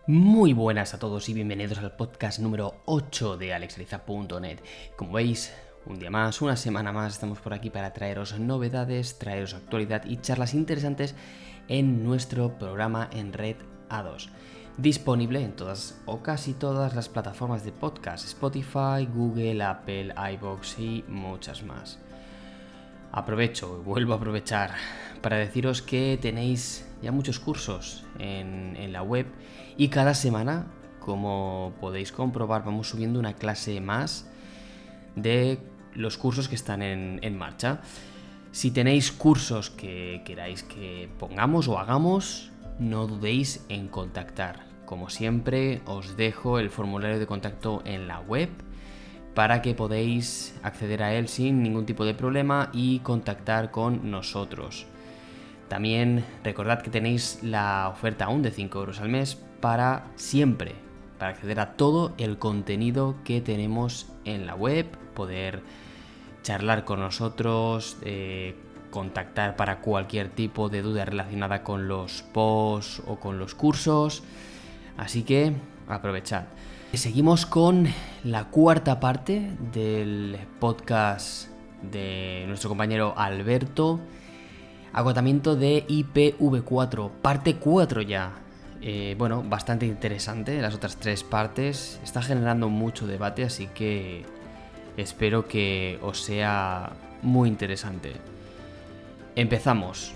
Muy buenas a todos y bienvenidos al podcast número 8 de alexariza.net. Como veis, un día más, una semana más, estamos por aquí para traeros novedades, traeros actualidad y charlas interesantes en nuestro programa en Red A2. Disponible en todas o casi todas las plataformas de podcast: Spotify, Google, Apple, iVoox y muchas más. Vuelvo a aprovechar para deciros que tenéis ya muchos cursos en la web y cada semana, como podéis comprobar, vamos subiendo una clase más de los cursos que están en marcha. Si tenéis cursos que queráis que pongamos o hagamos, no dudéis en contactar. Como siempre, os dejo el formulario de contacto en la web para que podáis acceder a él sin ningún tipo de problema y contactar con nosotros. También recordad que tenéis la oferta aún de 5 euros al mes para acceder a todo el contenido que tenemos en la web, poder charlar con nosotros, contactar para cualquier tipo de duda relacionada con los posts o con los cursos. Así que aprovechad. Seguimos con la cuarta parte del podcast de nuestro compañero Alberto. Agotamiento de IPv4, parte 4 ya. Bastante interesante. Las otras 3 partes está generando mucho debate, así que espero que os sea muy interesante. Empezamos.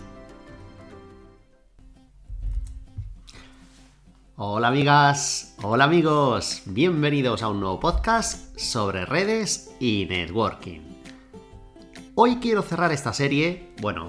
Hola amigas, hola amigos, bienvenidos a un nuevo podcast sobre redes y networking. Hoy quiero cerrar esta serie,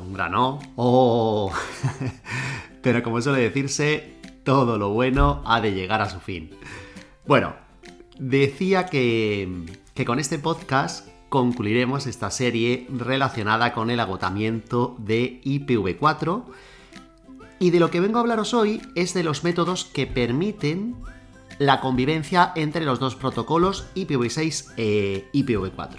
pero como suele decirse, todo lo bueno ha de llegar a su fin. Bueno, decía que con este podcast concluiremos esta serie relacionada con el agotamiento de IPv4. Y de lo que vengo a hablaros hoy es de los métodos que permiten la convivencia entre los dos protocolos IPv6 e IPv4.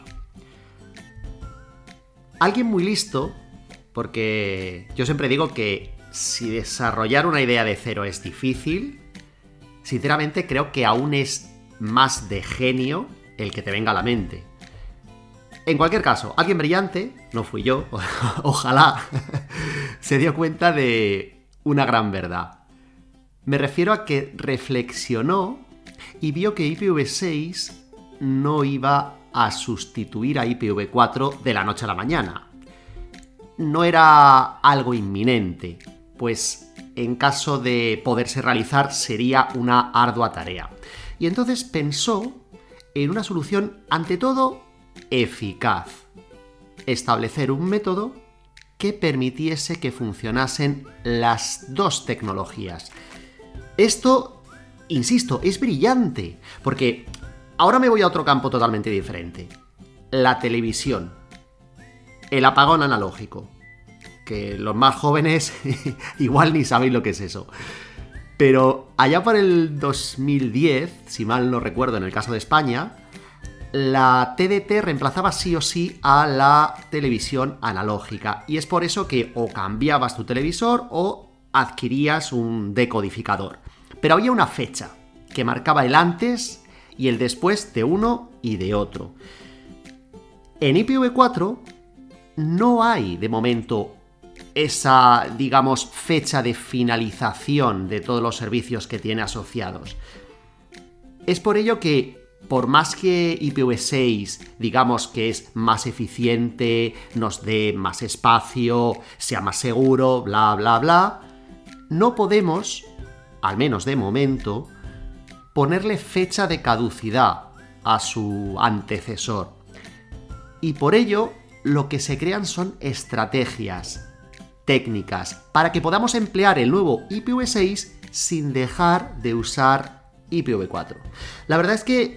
Alguien muy listo, porque yo siempre digo que si desarrollar una idea de cero es difícil, sinceramente creo que aún es más de genio el que te venga a la mente. En cualquier caso, alguien brillante, no fui yo, ojalá, se dio cuenta de una gran verdad. Me refiero a que reflexionó y vio que IPv6 no iba a sustituir a IPv4 de la noche a la mañana. No era algo inminente, pues en caso de poderse realizar sería una ardua tarea. Y entonces pensó en una solución, ante todo, eficaz: establecer un método que permitiese que funcionasen las dos tecnologías. Esto, insisto, es brillante, porque ahora me voy a otro campo totalmente diferente. La televisión. El apagón analógico. Que los más jóvenes igual ni sabéis lo que es eso. Pero allá por el 2010, si mal no recuerdo en el caso de España, la TDT reemplazaba sí o sí a la televisión analógica, y es por eso que o cambiabas tu televisor o adquirías un decodificador. Pero había una fecha que marcaba el antes y el después de uno y de otro. En IPv4 no hay de momento esa, digamos, fecha de finalización de todos los servicios que tiene asociados. Es por ello que, por más que IPv6, digamos que es más eficiente, nos dé más espacio, sea más seguro, bla, bla, bla, no podemos, al menos de momento, ponerle fecha de caducidad a su antecesor. Y por ello, lo que se crean son estrategias, técnicas, para que podamos emplear el nuevo IPv6 sin dejar de usar IPv4. La verdad es que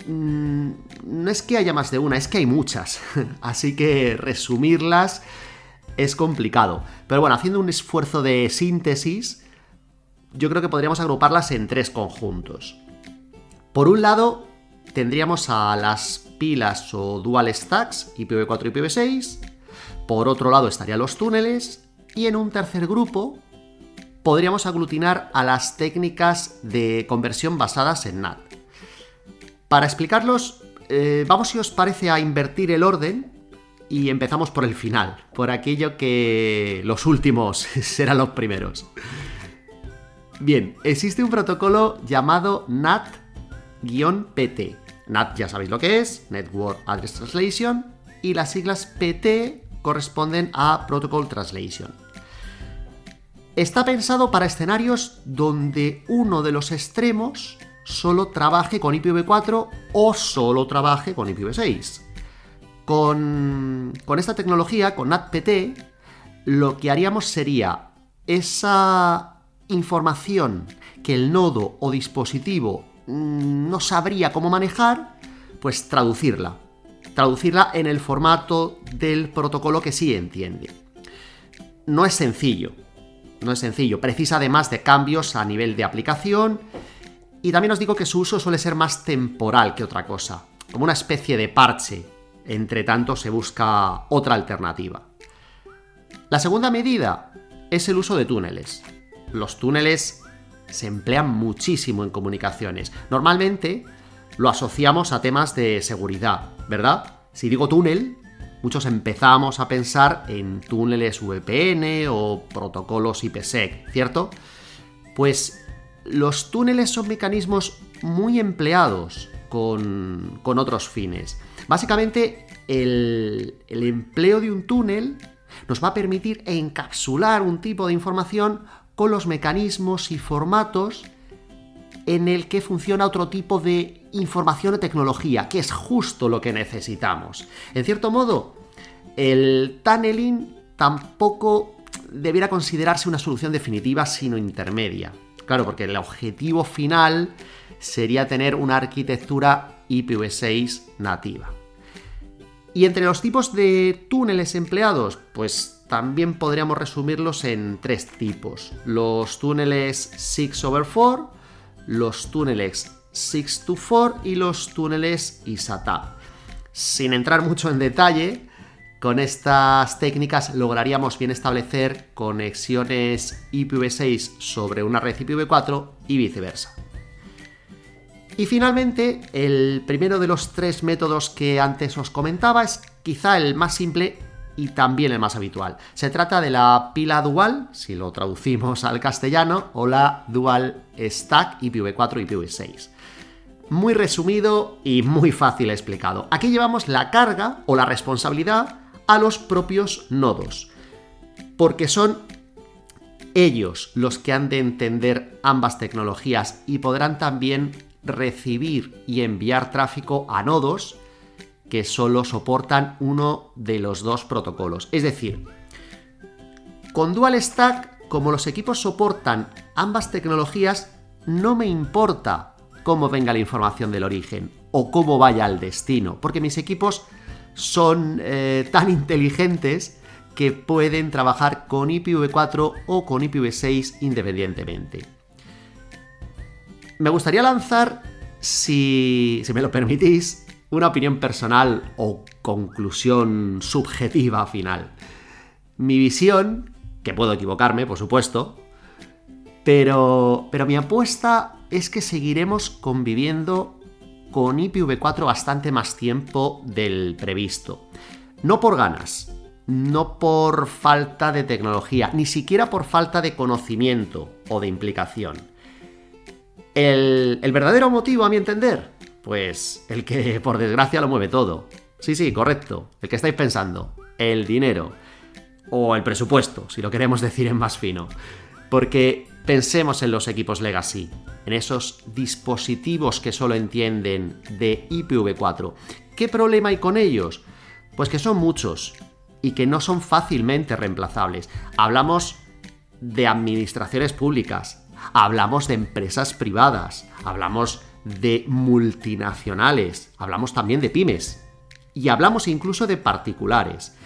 no es que haya más de una, es que hay muchas. Así que resumirlas es complicado. Pero bueno, haciendo un esfuerzo de síntesis, yo creo que podríamos agruparlas en 3 conjuntos. Por un lado, tendríamos a las pilas o dual stacks, IPv4 y IPv6. Por otro lado estarían los túneles. Y en un tercer grupo podríamos aglutinar a las técnicas de conversión basadas en NAT. Para explicarlos, vamos, si os parece, a invertir el orden y empezamos por el final, por aquello que los últimos serán los primeros. Bien, existe un protocolo llamado NAT-PT. NAT ya sabéis lo que es, Network Address Translation, y las siglas PT corresponden a Protocol Translation. Está pensado para escenarios donde uno de los extremos solo trabaje con IPv4 o solo trabaje con IPv6. Con esta tecnología, con NAT-PT, lo que haríamos sería esa información que el nodo o dispositivo no sabría cómo manejar, pues traducirla en el formato del protocolo que sí entiende. No es sencillo, precisa además de cambios a nivel de aplicación, y también os digo que su uso suele ser más temporal que otra cosa, como una especie de parche, entre tanto se busca otra alternativa. La segunda medida es el uso de túneles. Los túneles se emplean muchísimo en comunicaciones. Normalmente lo asociamos a temas de seguridad, ¿verdad? Si digo túnel, muchos empezamos a pensar en túneles VPN o protocolos IPsec, ¿cierto? Pues los túneles son mecanismos muy empleados con otros fines. Básicamente, el empleo de un túnel nos va a permitir encapsular un tipo de información con los mecanismos y formatos en el que funciona otro tipo de información o tecnología, que es justo lo que necesitamos. En cierto modo, el tunneling tampoco debiera considerarse una solución definitiva, sino intermedia. Claro, porque el objetivo final sería tener una arquitectura IPv6 nativa. Y entre los tipos de túneles empleados, pues también podríamos resumirlos en tres tipos. Los túneles 6/4, los túneles 6to4 y los túneles ISATAP. Sin entrar mucho en detalle, con estas técnicas lograríamos bien establecer conexiones IPv6 sobre una red IPv4 y viceversa. Y finalmente, el primero de los tres métodos que antes os comentaba es quizá el más simple y también el más habitual. Se trata de la pila dual, si lo traducimos al castellano, o la dual stack IPv4 IPv6. Muy resumido y muy fácil explicado. Aquí llevamos la carga o la responsabilidad a los propios nodos, porque son ellos los que han de entender ambas tecnologías y podrán también recibir y enviar tráfico a nodos que solo soportan uno de los dos protocolos. Es decir, con Dual Stack, como los equipos soportan ambas tecnologías, no me importa cómo venga la información del origen o cómo vaya al destino, porque mis equipos son tan inteligentes que pueden trabajar con IPv4 o con IPv6 independientemente. Me gustaría lanzar, si me lo permitís, una opinión personal o conclusión subjetiva final. Mi visión, que puedo equivocarme, por supuesto, pero mi apuesta es que seguiremos conviviendo con IPv4 bastante más tiempo del previsto. No por ganas, no por falta de tecnología, ni siquiera por falta de conocimiento o de implicación. ¿El verdadero motivo, a mi entender? Pues el que, por desgracia, lo mueve todo. Sí, correcto. El que estáis pensando. El dinero. O el presupuesto, si lo queremos decir en más fino. Porque pensemos en los equipos legacy, en esos dispositivos que solo entienden de IPv4. ¿Qué problema hay con ellos? Pues que son muchos y que no son fácilmente reemplazables. Hablamos de administraciones públicas. Hablamos de empresas privadas, hablamos de multinacionales, hablamos también de pymes y hablamos incluso de particulares.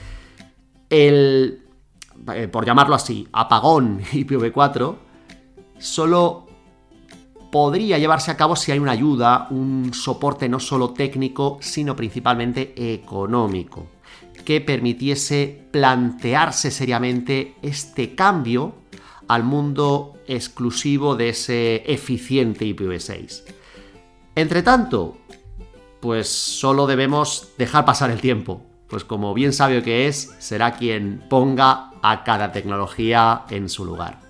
Por llamarlo así, apagón IPv4 solo podría llevarse a cabo si hay una ayuda, un soporte no solo técnico, sino principalmente económico, que permitiese plantearse seriamente este cambio al mundo exclusivo de ese eficiente IPv6. Entre tanto, pues solo debemos dejar pasar el tiempo, pues como bien sabio que es, será quien ponga a cada tecnología en su lugar.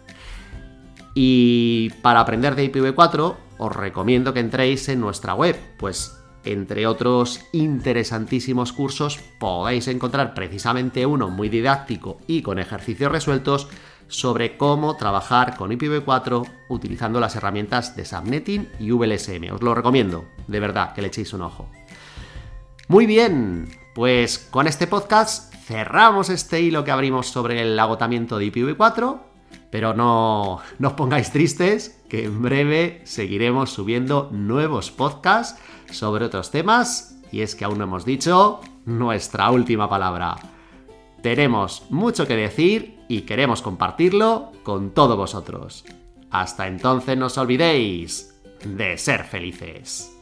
Y para aprender de IPv4, os recomiendo que entréis en nuestra web, pues entre otros interesantísimos cursos podéis encontrar precisamente uno muy didáctico y con ejercicios resueltos sobre cómo trabajar con IPv4 utilizando las herramientas de Subnetting y VLSM. Os lo recomiendo, de verdad, que le echéis un ojo. Muy bien, pues con este podcast cerramos este hilo que abrimos sobre el agotamiento de IPv4, pero no os pongáis tristes, que en breve seguiremos subiendo nuevos podcasts sobre otros temas, y es que aún no hemos dicho nuestra última palabra. Tenemos mucho que decir y queremos compartirlo con todos vosotros. Hasta entonces no os olvidéis de ser felices.